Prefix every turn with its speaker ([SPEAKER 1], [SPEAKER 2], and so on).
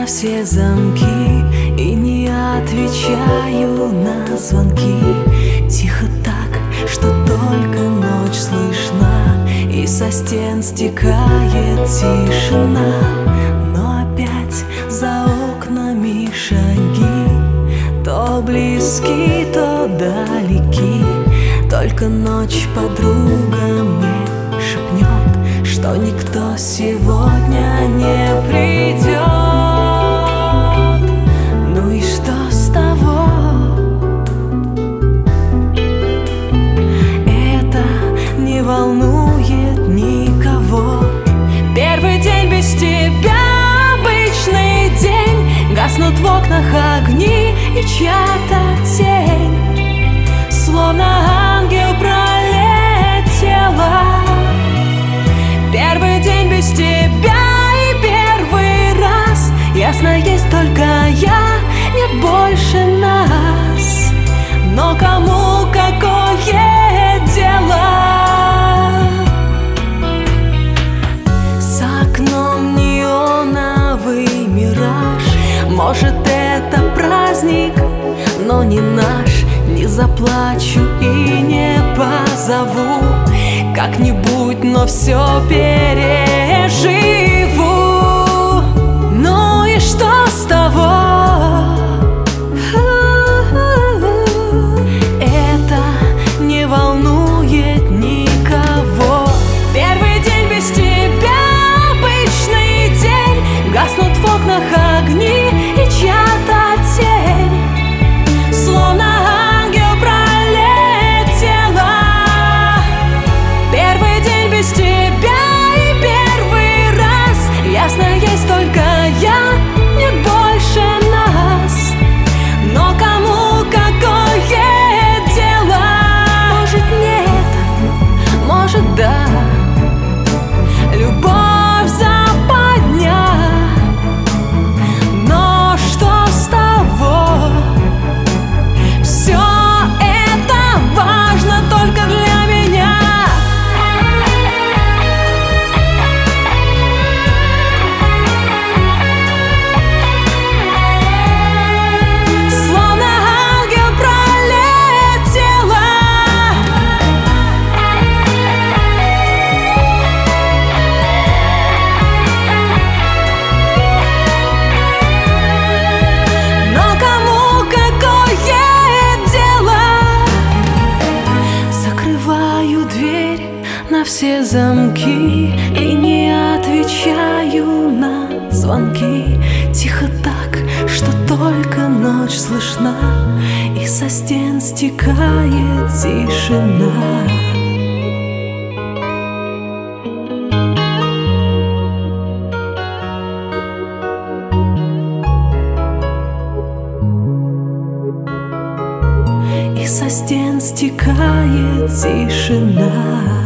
[SPEAKER 1] на все замки и не отвечаю на звонки. Тихо так, что только ночь слышна, и со стен стекает тишина. Но опять за окнами шаги, то близки, то далеки. Только ночь подруга мне шепнет, что никто сегодня не придет. Ну и что с того? Это не волнует никого. Первый день без тебя, обычный день. Гаснут в окнах огни и чья-то тень, словно ангел пролетела. Первый день без тебя и первый раз. Ясно, есть только я, нет больше нас. Но кому какое дело? С окном неоновый мираж. Может, это праздник, но не наш. Не заплачу и не позову как-нибудь, но все переживу. Ну и что с того? Это не волнует никого. Первый день без тебя, обычный день. Гаснут в окнах огни и чья-то тень, словно ангел пролетела. Первый день без тебя и первый раз. Ясно, есть только я, нет больше нас. Но кому какое дело? Может, нет, может, да. Любовь западня. Но что с того? Все это важно только для меня. Словно ангел пролетела. Но кому какое дело? Закрываю дверь на все замки и не отвечаю на звонки. Тихо так, что только ночь слышна, и со стен стекает тишина. И со стен стекает тишина.